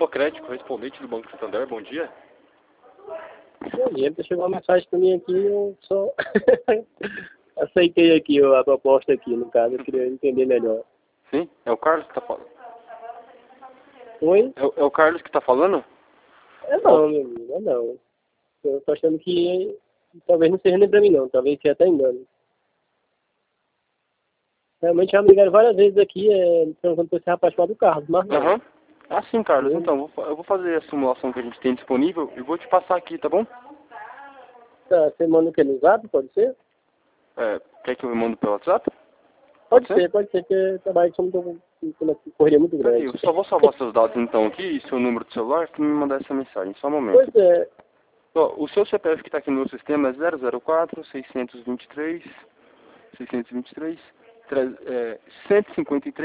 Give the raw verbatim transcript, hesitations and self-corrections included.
Opa, crédito, correspondente do Banco Santander, bom dia. Bom dia, chegou uma mensagem para mim aqui, eu só aceitei aqui a proposta aqui, no caso, eu queria entender melhor. Sim, é o Carlos que tá falando. Oi? É, o- é o Carlos que tá falando? É não, meu amigo, é não. Eu tô achando que talvez não seja nem para mim não, talvez seja até engano. Realmente já me ligaram várias vezes aqui, é, perguntando para esse rapaz falar do Carlos, mas não. Aham. Ah, sim, Carlos. Sim. Então, vou fa- eu vou fazer a simulação que a gente tem disponível e vou te passar aqui, tá bom? Tá, você manda o que no zap, pode ser? É, quer que eu mando pelo WhatsApp? Pode, Pode ser? ser, pode ser, porque trabalho com uma correria muito Peraí, grande. eu só vou salvar seus dados então aqui e seu número de celular pra me mandar essa mensagem. Só um momento. Pois é, Ó, o seu C P F que tá aqui no meu sistema é zero zero quatro, seiscentos e vinte e três, seiscentos e vinte e três, tre- é, cento e cinquenta e três.